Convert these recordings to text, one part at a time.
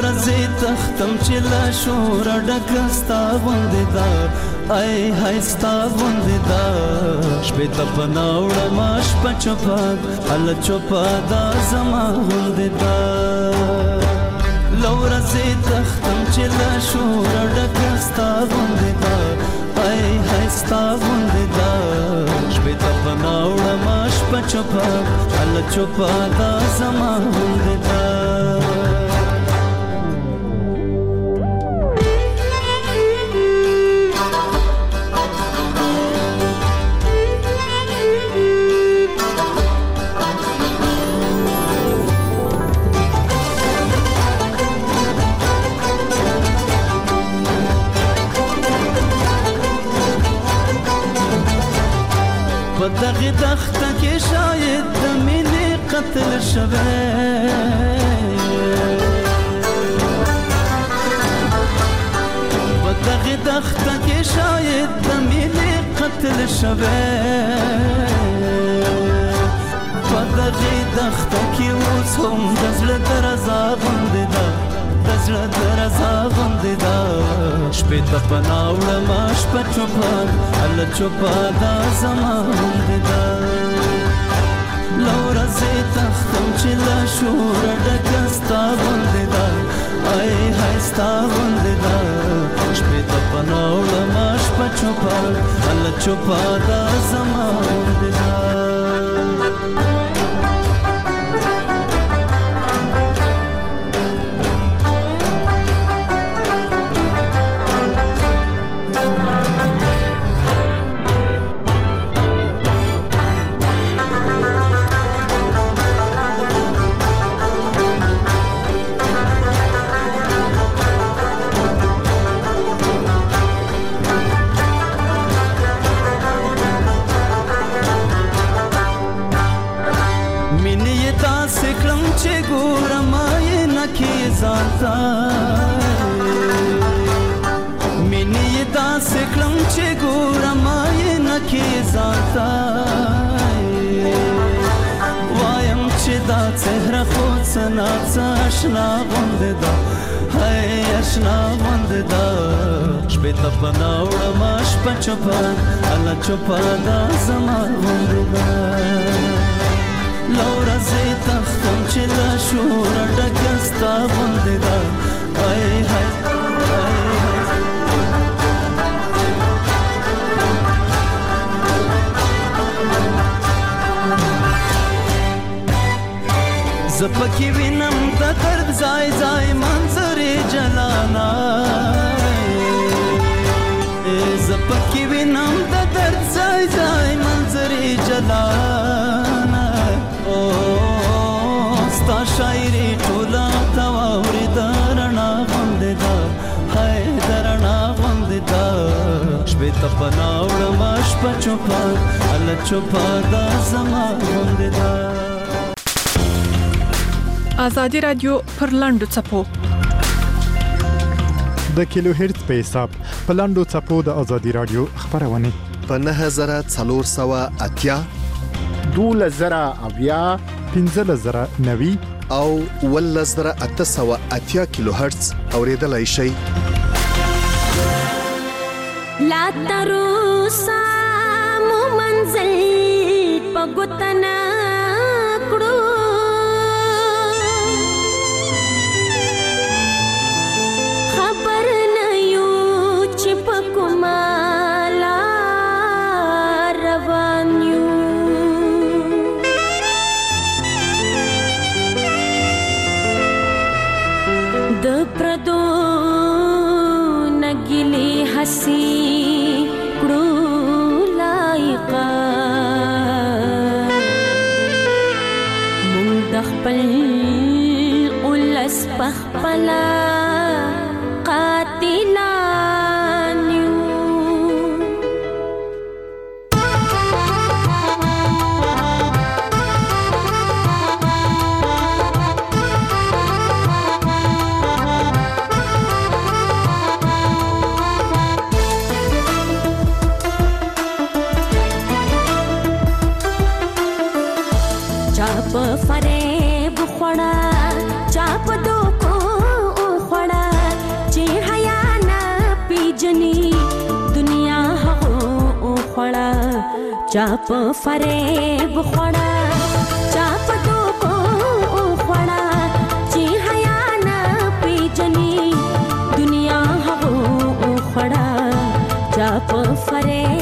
لورځي تختم چې لا شور ډکستا غوندې دا ای هاي ستا غوندې دا شپې ته پناوړه ماش پچپاد ال چوپا دا زما غوندې دا لورځي تختم چې لا شور ډکستا غوندې دا ای هاي ستا غوندې دا شپې ته پناوړه ماش پچپاد ال چوپا دا زما غوندې دا دغه دخته کې شاید د مینې قتل شوی په دغه دخته کې شاید د مینې قتل شوی په دغه دخته کې اوس هم د زړه درزا غوندې ده د زړه درزا غوندې ده شپې ته پناوړه ماش په چوپان ال چوپا دا زما غوندې ده لورځي تختم چې لا شور ډکه ستا غوندې ده ای هاي ستا غوندې ده شپې ته پناوړه ماش په چوپان ال چوپا دا زما غوندې ده مینې داسې کړم چې ګورم آینه کې ځانته وایم چې دا څهره خو څه ناڅه اشنا غوندې ده هی اشنا غوندې ده شپې ته پناوړه ماش په چوپان الله چوپا دا زما غوندې ده لورځي تختم چې لا شور ډکه ستا غوندې ده ای هاي زپکی وینم د درد ځای ځای منظرې جلانا زپکی وینم د درد ځای ځای منظرې جلانا او ستا شاعري ټوله تواوري درنا غوندې ده هاي درنا غوندې ده شپې ته پناوړه ماش په چوپا ال چوپا دا زما غوندې ده آزادی رادیو پر لاندو چپو د کیلو هرتز په حساب په لاندو چپو د آزادی رادیو خبرونه په 9480 2000 1590 او 1880 کیلو هرتز اوریدلای شئ لا تروسا مو منزل پګوتنا کړو हसी कड़ू लाइका मुंदखपल उलस पखपला कातिला चाप फरेब खोड़ा चाप दो को چاپ فریب خوڑا چاپ تو کو خوڑا چی حیا نه پیجنی دنیا هغو خوڑا چاپ فریب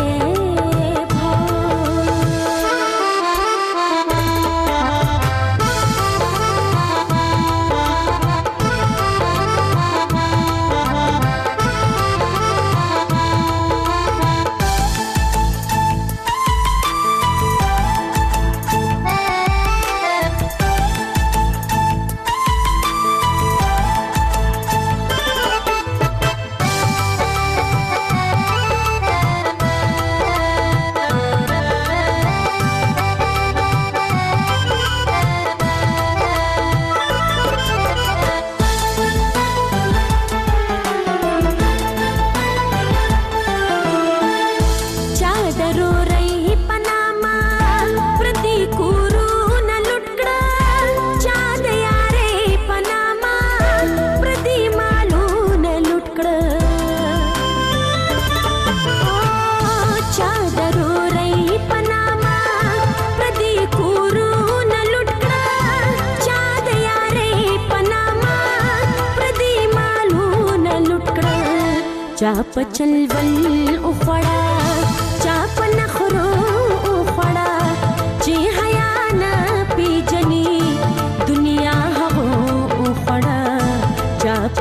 चाप चलवल उखड़ा चाप नखरो उखड़ा जी हया न पीजनी दुनिया हवो उखड़ा चाप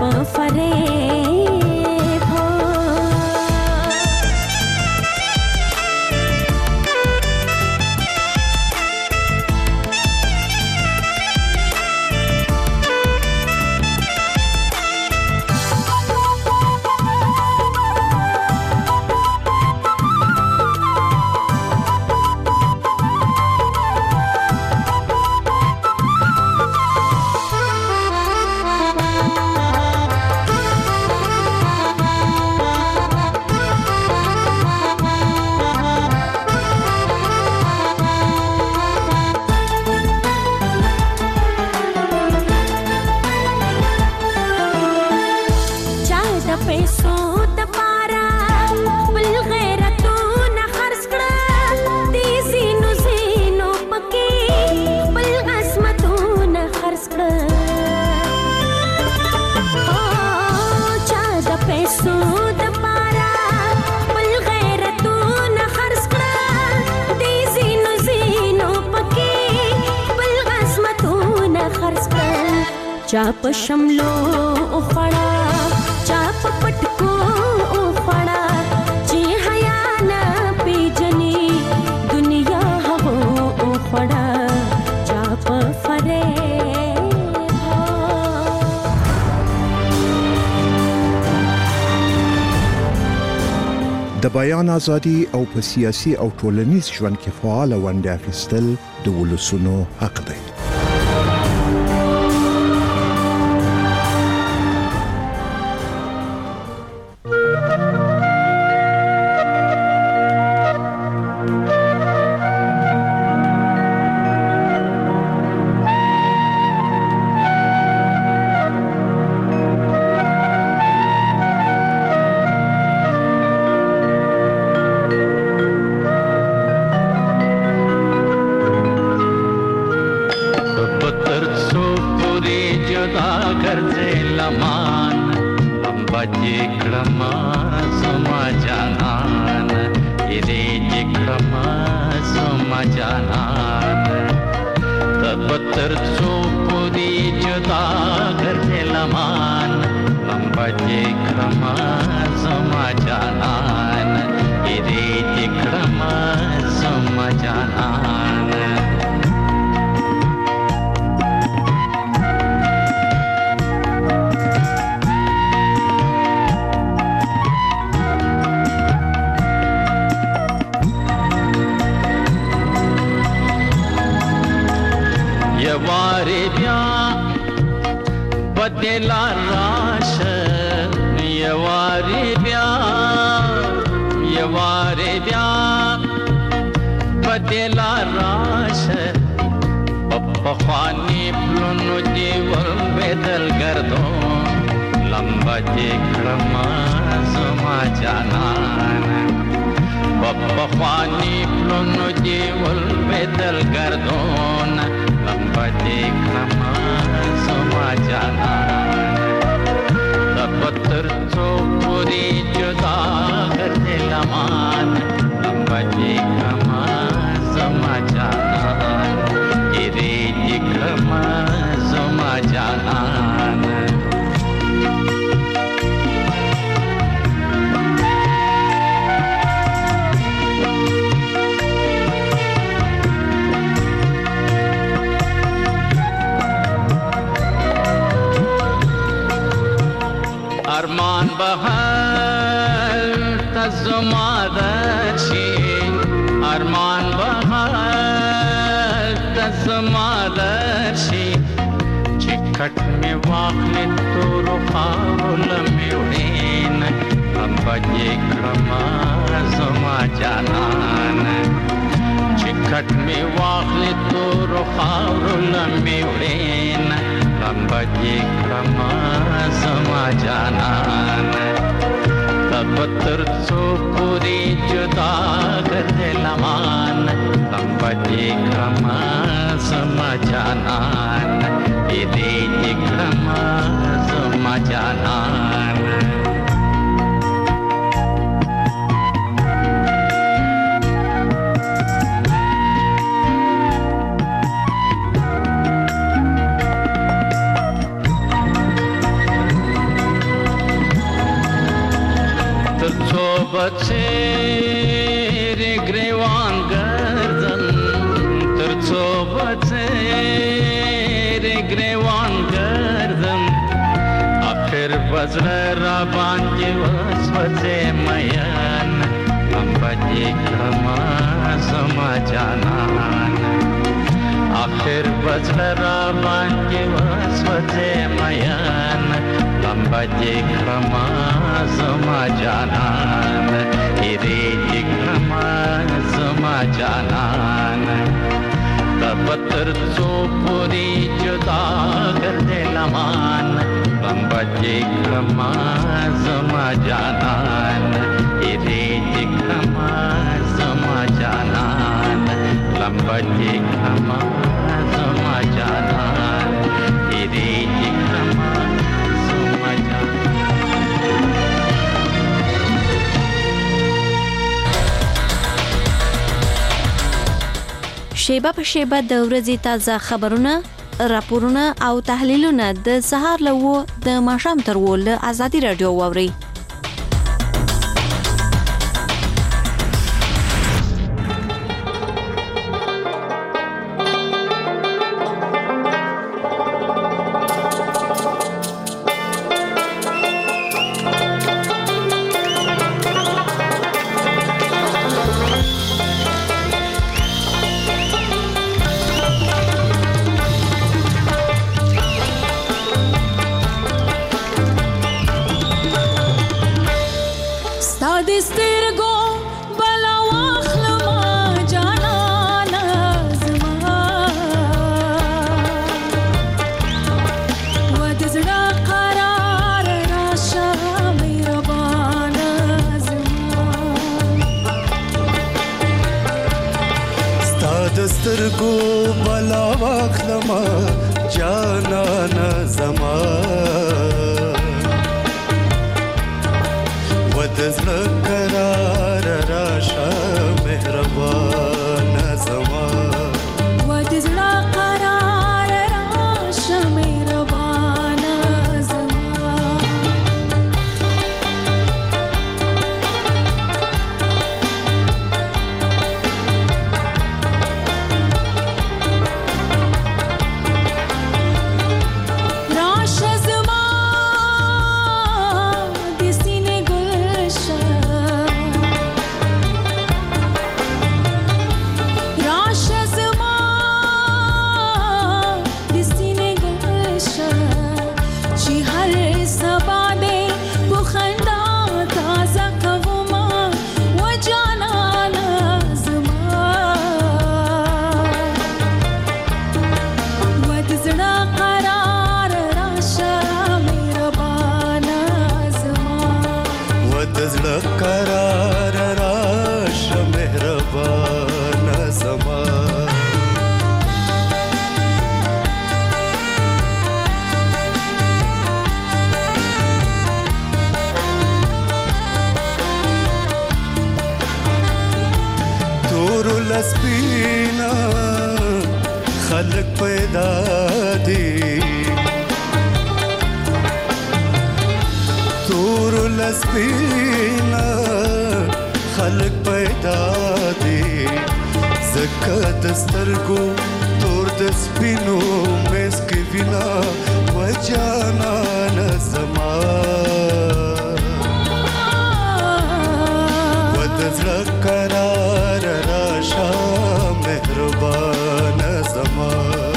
फरेब हो चाप शमलो उखड़ा चाप पटको उखड़ा जी हया न पीजनी दुनिया हवो उखड़ा चाप फरेब د بیان ازادي او په سیاسي او ټولنیز ژوند کې فعال ونډه اخیستل د ولسونو حق دی. بدلا راش یواری بیا بدلا راش پخوانی پلونو دی ور بدل گردو لمبا دی کړما زما جانان بخوانی پلونو دی ولبدل گردون لمبا دی کما زما جانان د پتر څو پوری جدا کرتے لمان لمبا دی کما زما جانان گیری دی کما زما جانان ارمان بهال تزمادشی ارمان بهال تزمادشی چکٹ میں واخل تو رخاول میوڑین امبجی کرما زما جانان چکٹ میں واخل تو رخاول میوڑین لمبجی کرما زما جانان تبتر څو پوری جدا کرتے لمان لمبجی کرما زما جانان ایدی کرما زما جانان بچیر گریوان گردن ترڅو بچیر گریوان گردن اخر بزر را باندې وسوځه میان امبجی کما زما جانان اخر بزر را باندې وسوځه میان لمبجی کما زما جانان ایری کما زما جانان تبتر څو پوری جدا کرتے لمان لمبجی کما زما جانان ایری کما زما جانان لمبجی کما زما جانان ایری کما شیبه په شیبه د ورځې تازه خبرونه، راپورونه او تحلیلونه د سهار له 9 د ماښام تر 10 له ازادي رادیو واورئ. سترګو بلا واخلما جانانا زما ودزړه قرار راشه مهربان زما ودزړه قرار راشه مهربان زما قرار راشه لسپینا خلق پیدا دی تور لسپینا خلق پیدا دی زکه دسترګو تور د سپینو مس کې وینا وجانا نظما ودزړه قرار راشه مهربان زما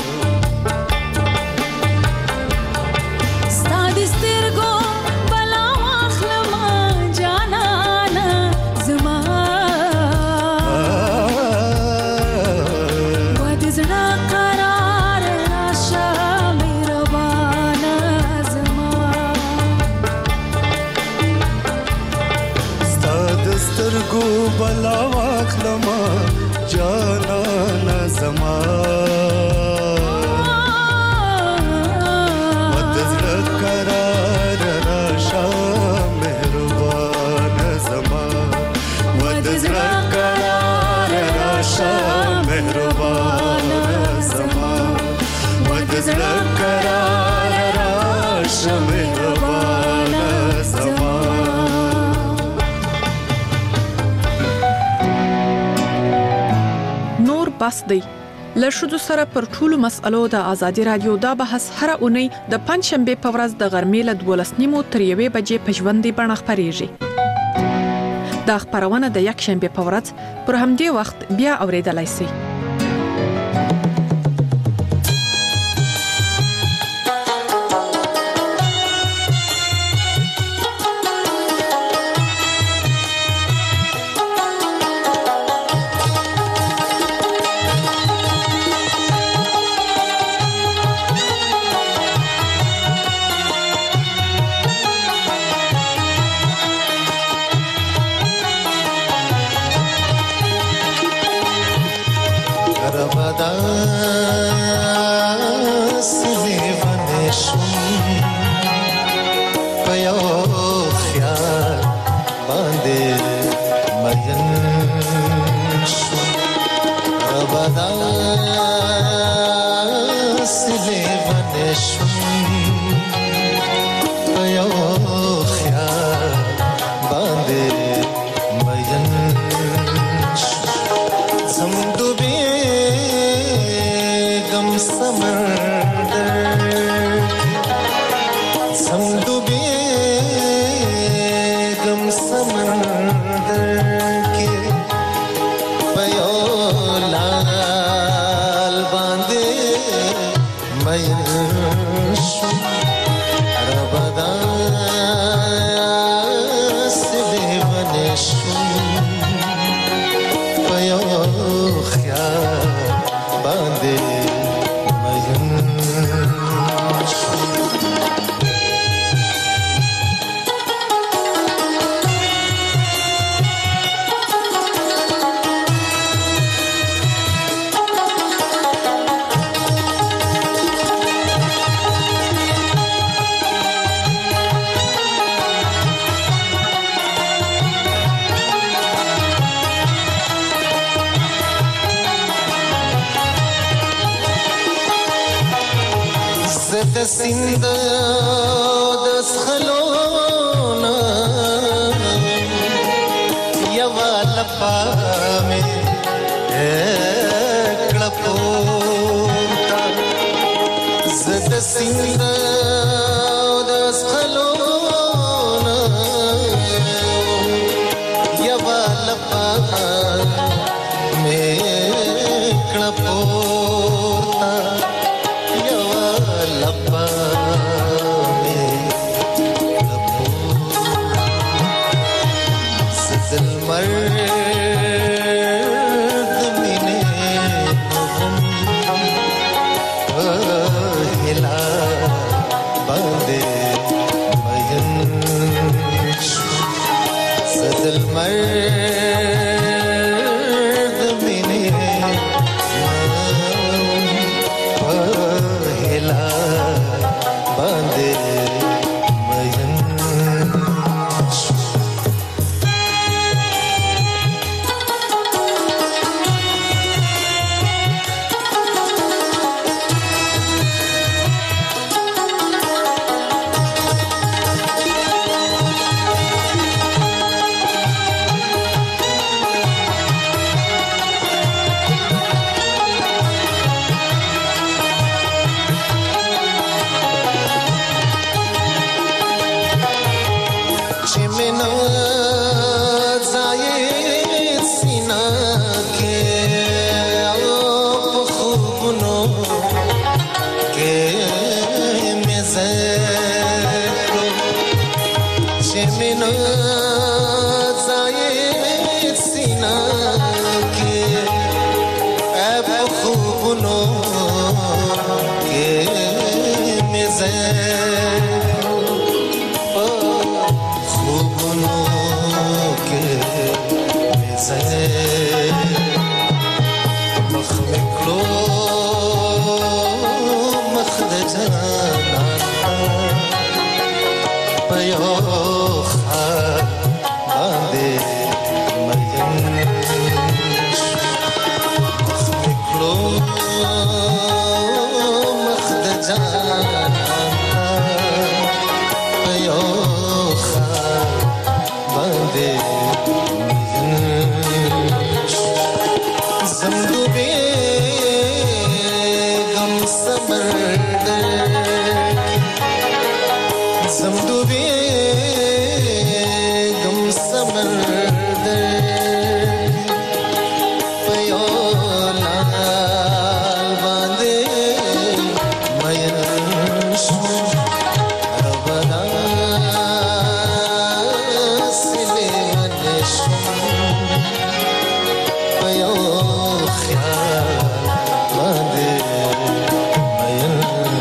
بلا واخلما جانا نظما ودزړه قرار راشه مهربان زما ودزړه قرار راشه مهربان زما ودزړه قرار راشه مهربان زما بس دی لشدو سره پر ټولو مسألو د ازادي رادیو دا بحث هر اونۍ د پنځشنبه په ورځ د غرمې له 12:30 تر 1 بجې په ژوندۍ بڼه خپرېږي. دا خبرونه د یک شنبه په ورځ پر همدې وخت بیا اوریدلای شئ. سند دس خلونا یوا لپا میں کڑپوتا زد سند دس خلونا یوا لپا میں کڑپوتا چې منا زاید سینا کې او په خوبونو کې مې زکو چې منا زاید سینا کې په خوبونو کې مې زکو خوبونو کې مې زکو مخ مې کړو مخ د جانان په یو خوا باندې مین مخ مې کړو مخ د جانان په یو خوا باندې زمدوبې غم سمندر زمدوبې غم سمندر په یو لال باندې مین شو ربنا سلې ونشو په یو خیال باندې مین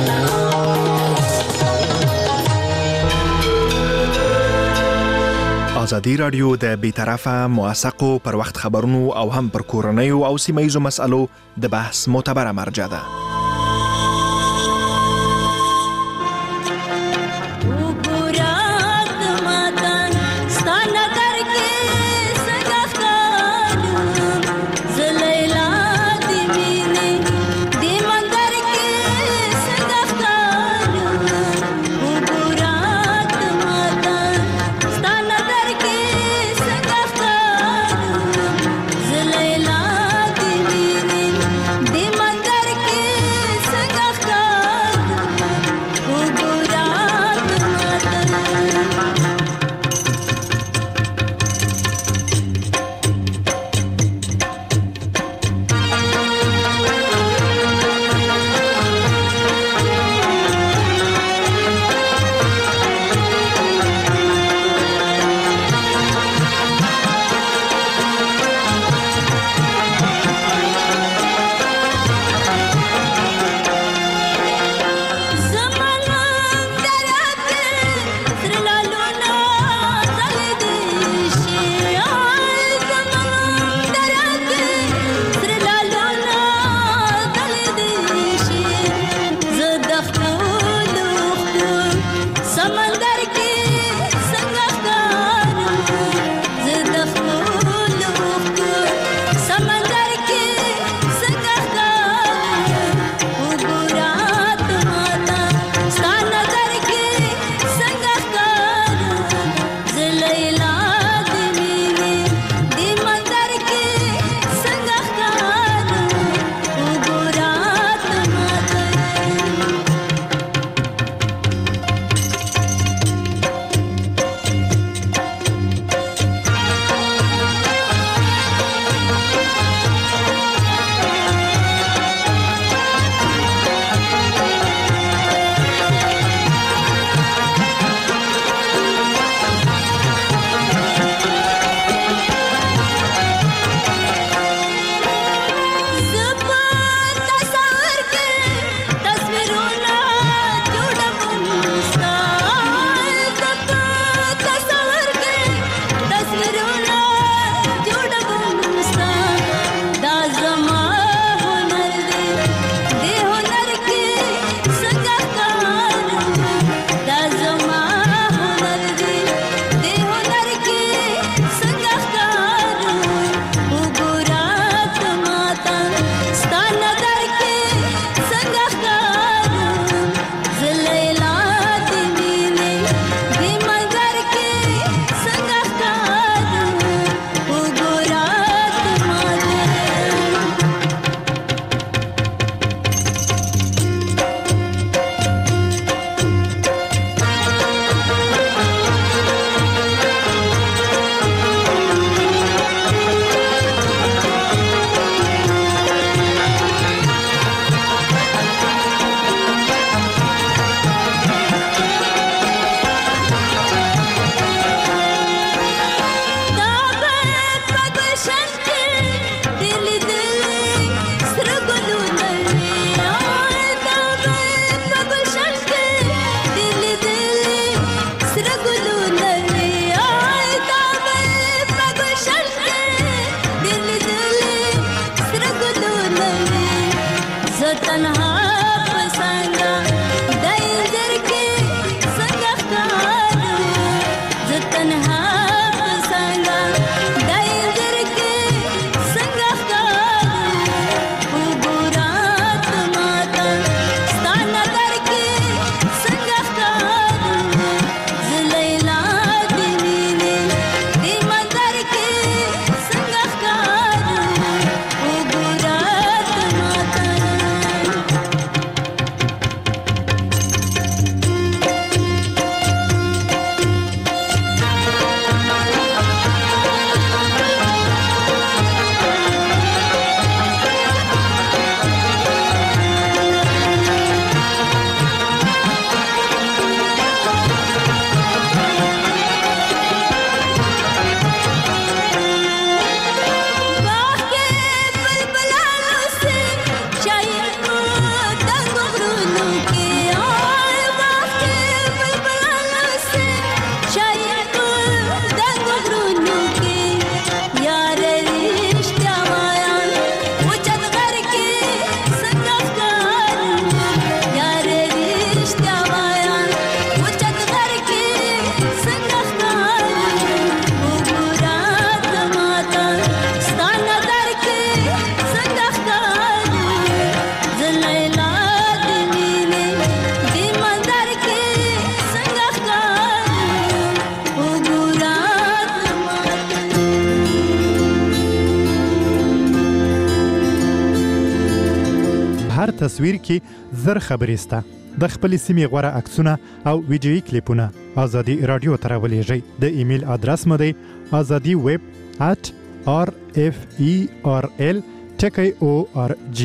ازادي رادیو د بیطرفه موثقو پر وخت خبرونو او هم پر کورنیو او سیمه‌ییزو مسألو د بحث معتبره مرجع ده. Di mandar ke هر تصویر کې زر خبرې سته. د خپل سیمې غوره عکسونه او ویډیویي کلیپونه آزادي رادیو ته راولېږئ. د ایمیل ادرس مو دی azadiweb@referl.org.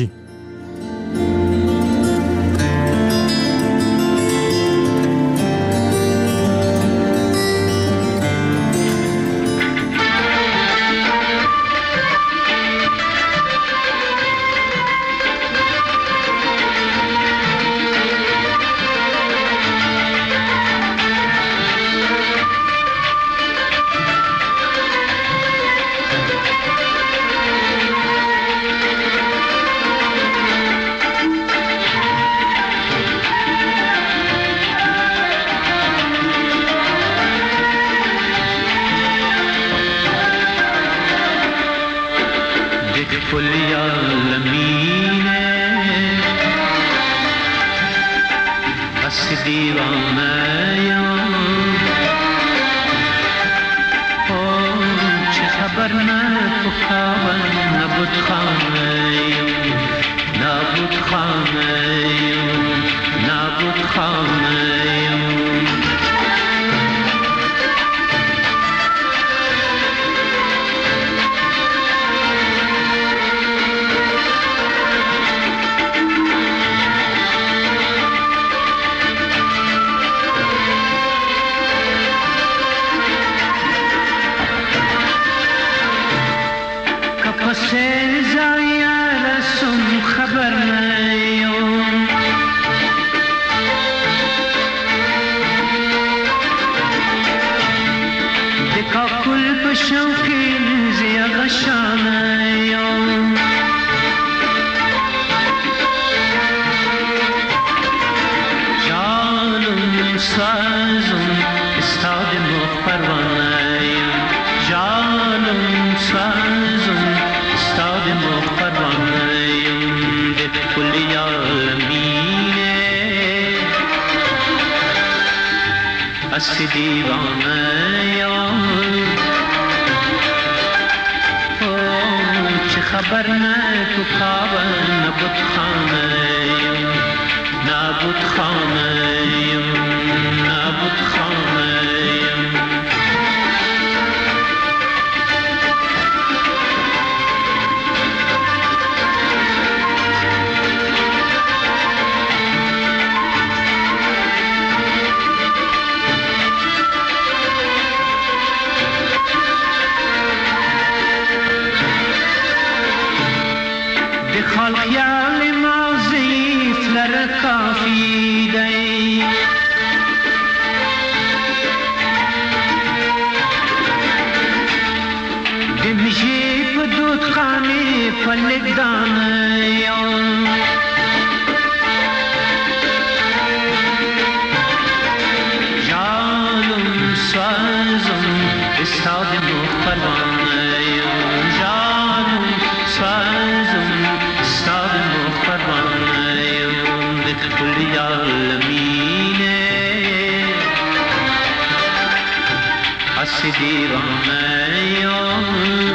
هستی دیوانه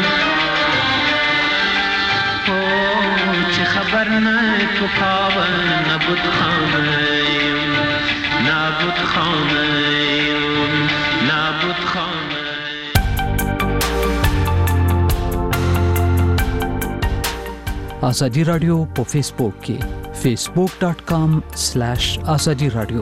چه خبر نه تو پاوه نبود خانه نبود خانه نبود خانه. آزادی رادیو په فیسبوک کې facebook.com/azadi radio.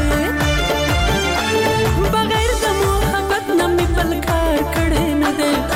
बगैर द मोहब्बत न मी पल खार खड़े न दे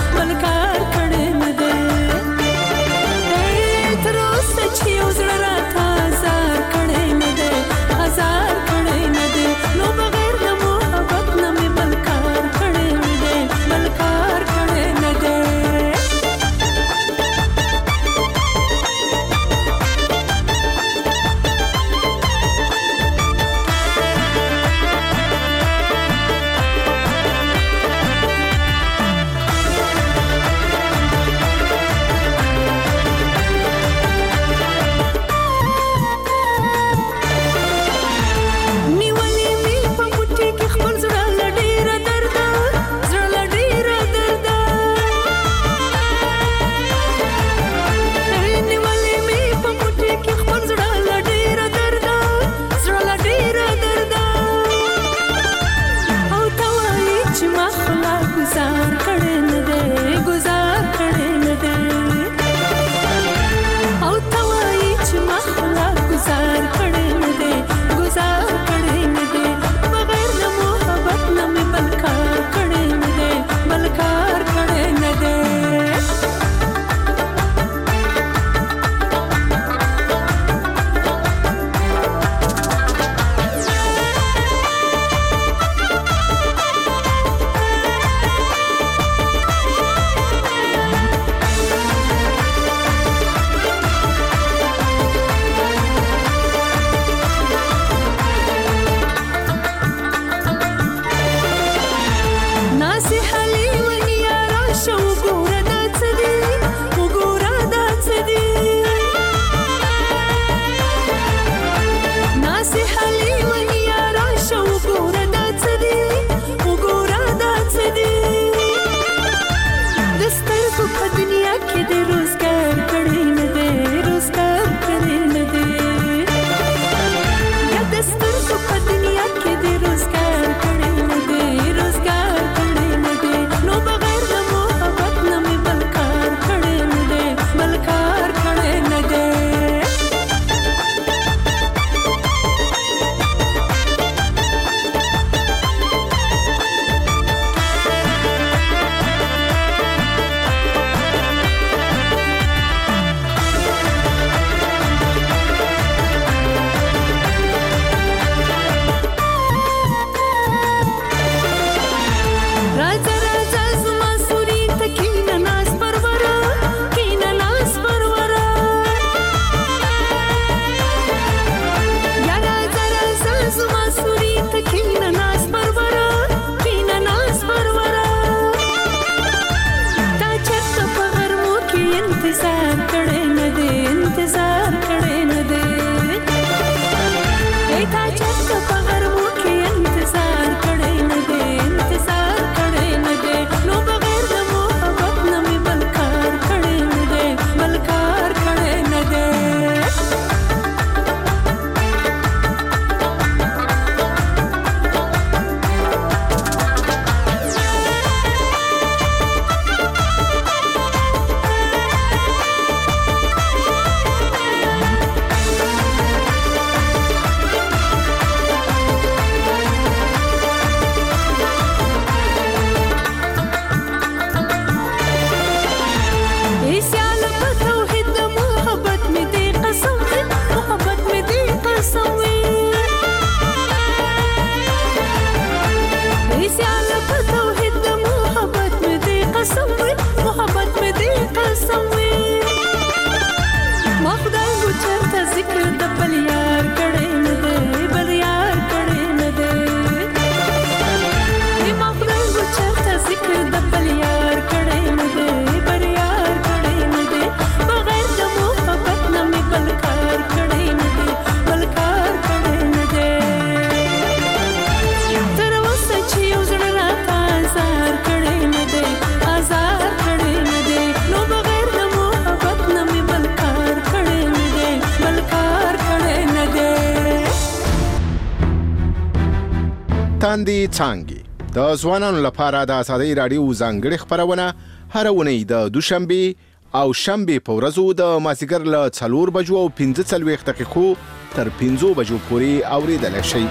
لاندې څانګې. د ځوانانو لپاره د ازادي رادیو ځانګړې خبرونه هر اونۍ د دوشنبه او شنبه په ورځو د مازیګر له 4 بجو او 15 دقیقو تر 5 بجو پورې اوریدل شي.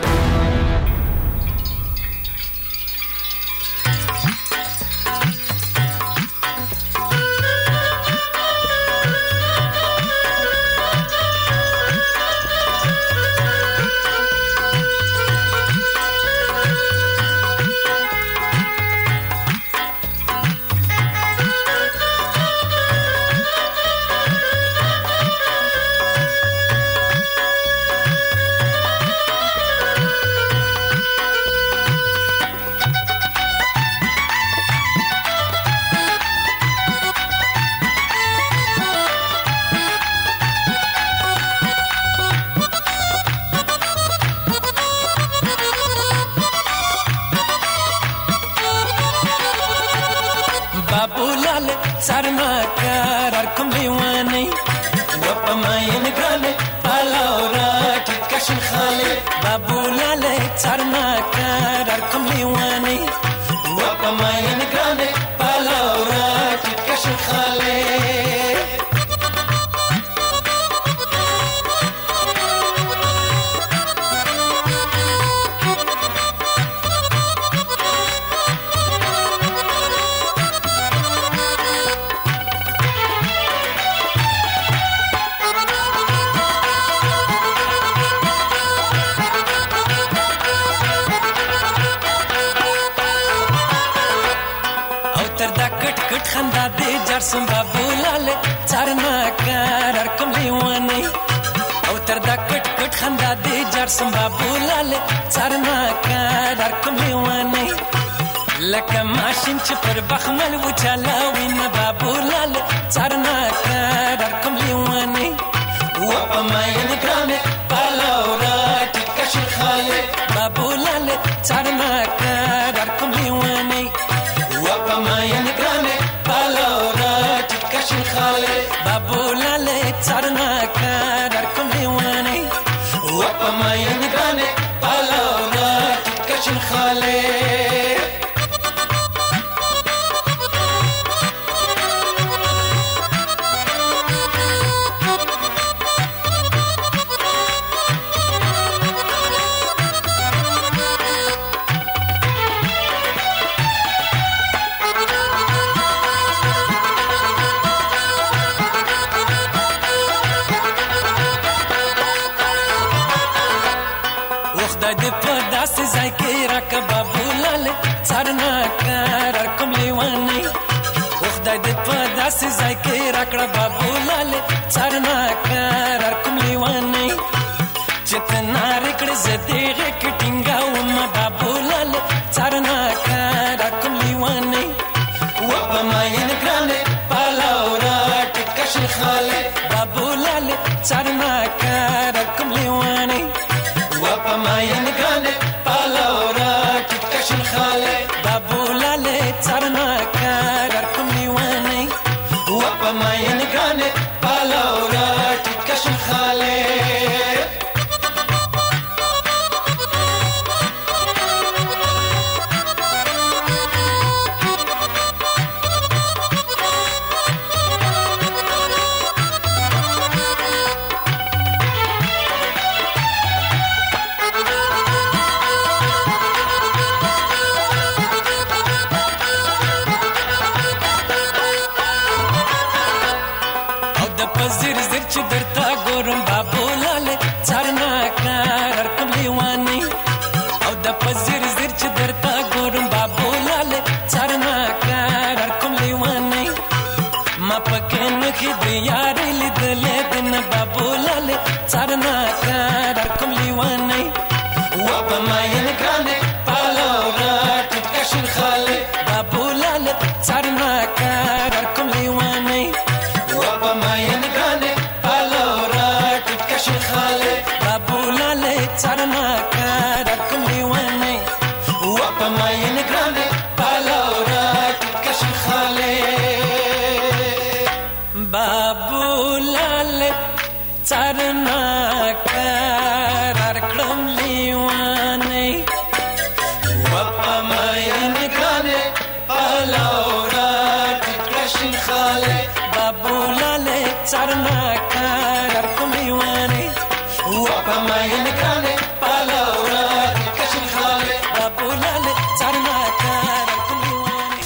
کار کومیوانه و په ماین کانه پالورا کشن خاله ابولاله چرنا کار کومیوانه.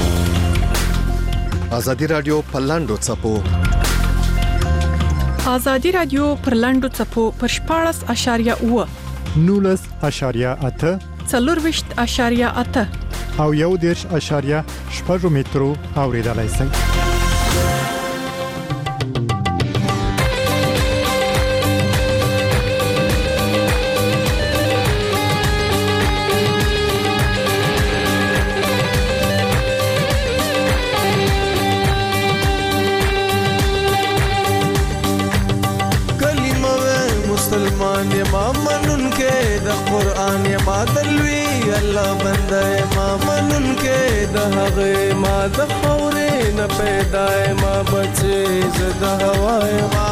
ازادي رادیو پلاندو چپو ازادي رادیو پر لاندو چپو پر 14.8 19.8 40.8 او 1.8 مترو اوریدلای شئ. مسلمان یما منن کې د قران یما دلوي الله بنده یما منن کې د هغه ما د خورې نه پیدا یما بچي زد هوا یما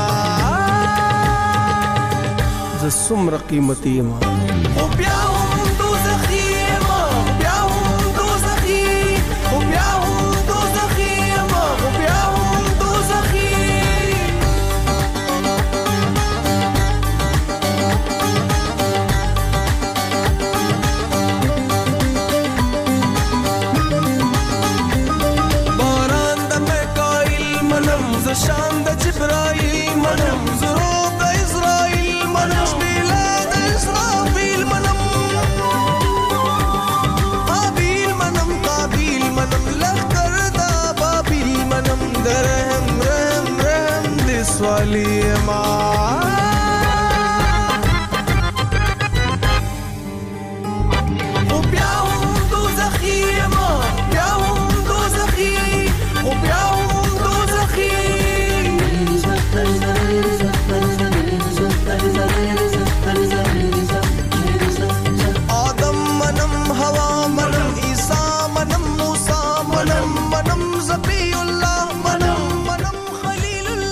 ز سمر قیمتي یما او بیا هم دوزخي یما بیا هم دوزخي او بیا هم دوزخي یما او بیا هم دوزخي. شان د جبرائیل منم زروب د اسرائیل منم شبیلا د اسرافیل منم قابیل منم قابیل منم لخکر د بابیل منم درهم رحم رحم د سوالی ما